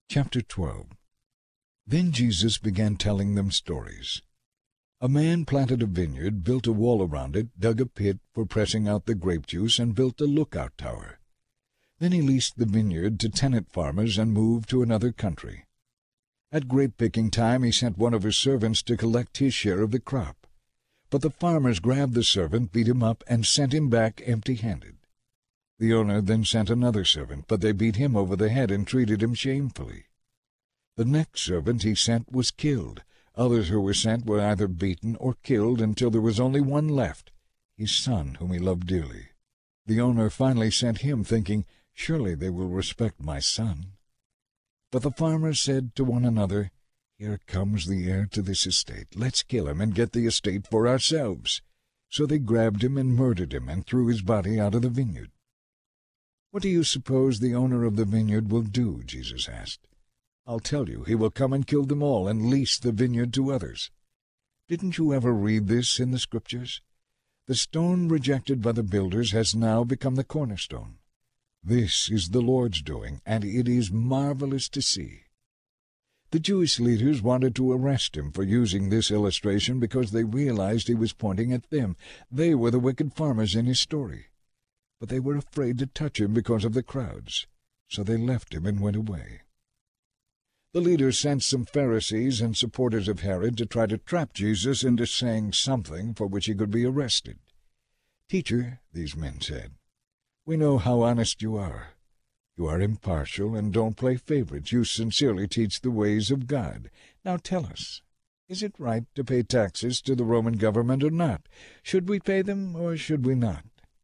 Chapter 12. Then Jesus began telling them stories. A man planted a vineyard, built a wall around it, dug a pit for pressing out the grape juice, and built a lookout tower. Then he leased the vineyard to tenant farmers and moved to another country. At grape-picking time he sent one of his servants to collect his share of the crop. But the farmers grabbed the servant, beat him up, and sent him back empty-handed. The owner then sent another servant, but they beat him over the head and treated him shamefully. The next servant he sent was killed. Others who were sent were either beaten or killed until there was only one left, his son whom he loved dearly. The owner finally sent him, thinking, "Surely they will respect my son." But the farmers said to one another, "Here comes the heir to this estate. Let's kill him and get the estate for ourselves." So they grabbed him and murdered him and threw his body out of the vineyard. "What do you suppose the owner of the vineyard will do?" Jesus asked. "I'll tell you, he will come and kill them all and lease the vineyard to others. Didn't you ever read this in the Scriptures? The stone rejected by the builders has now become the cornerstone. This is the Lord's doing, and it is marvelous to see." The Jewish leaders wanted to arrest him for using this illustration because they realized he was pointing at them. They were the wicked farmers in his story. But they were afraid to touch him because of the crowds, so they left him and went away. The leaders sent some Pharisees and supporters of Herod to try to trap Jesus into saying something for which he could be arrested. "Teacher," these men said, "we know how honest you are. You are impartial and don't play favorites. You sincerely teach the ways of God. Now tell us, is it right to pay taxes to the Roman government or not? Should we pay them or should we not?"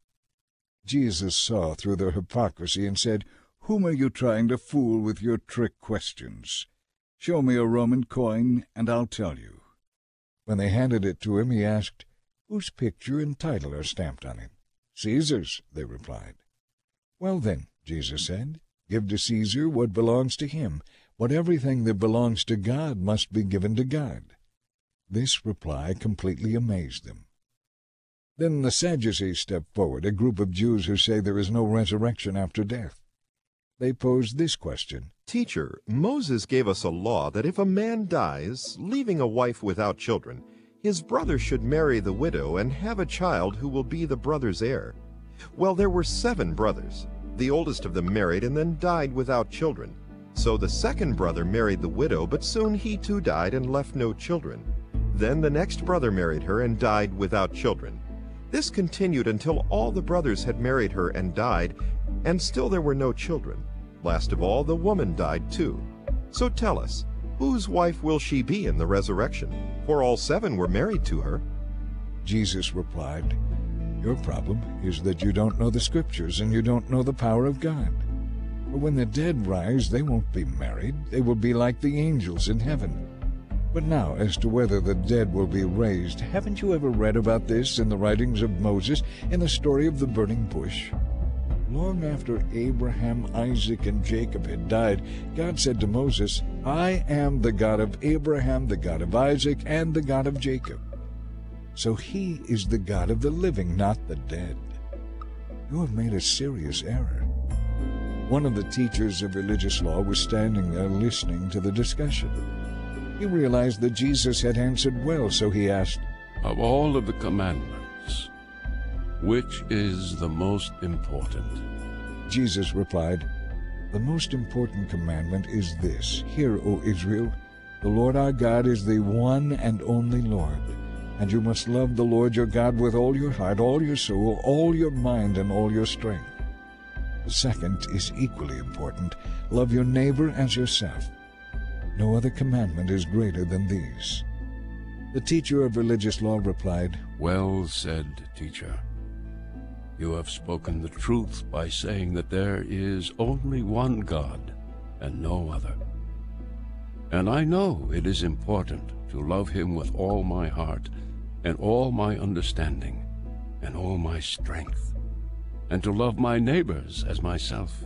Jesus saw through their hypocrisy and said, "Whom are you trying to fool with your trick questions? Show me a Roman coin, and I'll tell you." When they handed it to him, he asked, "Whose picture and title are stamped on it?" "Caesar's," they replied. "Well then," Jesus said, "give to Caesar what belongs to him. What everything that belongs to God must be given to God." This reply completely amazed them. Then the Sadducees stepped forward, a group of Jews who say there is no resurrection after death. They posed this question: "Teacher, Moses gave us a law that if a man dies, leaving a wife without children, his brother should marry the widow and have a child who will be the brother's heir. Well, there were 7 brothers. The oldest of them married and then died without children. So the second brother married the widow, but soon he too died and left no children. Then the next brother married her and died without children. This continued until all the brothers had married her and died, and still there were no children. Last of all, the woman died too. So tell us, whose wife will she be in the resurrection? For all 7 were married to her." Jesus replied, "Your problem is that you don't know the Scriptures and you don't know the power of God. For when the dead rise, they won't be married. They will be like the angels in heaven. But now, as to whether the dead will be raised, haven't you ever read about this in the writings of Moses, in the story of the burning bush? Long after Abraham, Isaac, and Jacob had died, God said to Moses, 'I am the God of Abraham, the God of Isaac, and the God of Jacob.' So he is the God of the living, not the dead. You have made a serious error." One of the teachers of religious law was standing there listening to the discussion. He realized that Jesus had answered well, so he asked, "Of all of the commandments, which is the most important?" Jesus replied, "The most important commandment is this: Hear, O Israel, the Lord our God is the one and only Lord, and you must love the Lord your God with all your heart, all your soul, all your mind, and all your strength. The second is equally important: love your neighbor as yourself. No other commandment is greater than these." The teacher of religious law replied, "Well said, teacher. You have spoken the truth by saying that there is only one God and no other. And I know it is important to love him with all my heart and all my understanding and all my strength, and to love my neighbors as myself.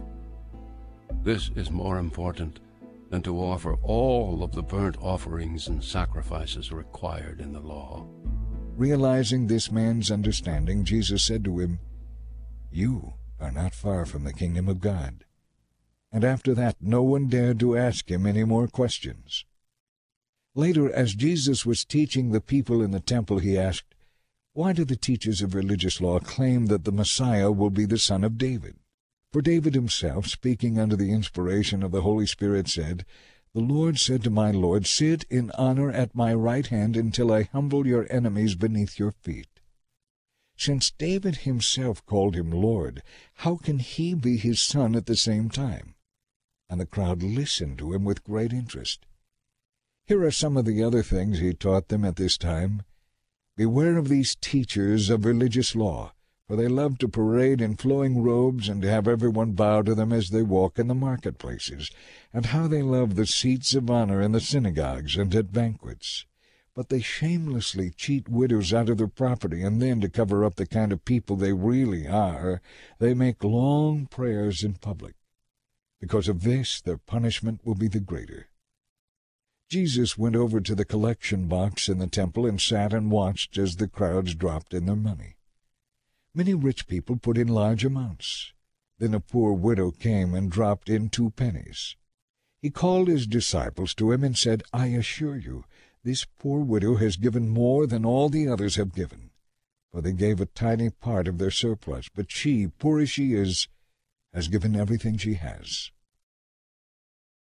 This is more important than to offer all of the burnt offerings and sacrifices required in the law." Realizing this man's understanding, Jesus said to him, "You are not far from the kingdom of God." and after that no one dared to ask him any more questions. Later, as Jesus was teaching the people in the temple, he asked, "Why do the teachers of religious law claim that the Messiah will be the son of David? For David himself, speaking under the inspiration of the Holy Spirit, said, 'The Lord said to my Lord, sit in honor at my right hand until I humble your enemies beneath your feet.' Since David himself called him Lord, how can he be his son at the same time?" And the crowd listened to him with great interest. Here are some of the other things he taught them at this time. "Beware of these teachers of religious law, for they love to parade in flowing robes and to have everyone bow to them as they walk in the marketplaces, and how they love the seats of honor in the synagogues and at banquets. But they shamelessly cheat widows out of their property, and then, to cover up the kind of people they really are, they make long prayers in public. Because of this, their punishment will be the greater." Jesus went over to the collection box in the temple and sat and watched as the crowds dropped in their money. Many rich people put in large amounts. Then a poor widow came and dropped in 2 pennies. He called his disciples to him and said, "I assure you, this poor widow has given more than all the others have given, for they gave a tiny part of their surplus, but she, poor as she is, has given everything she has."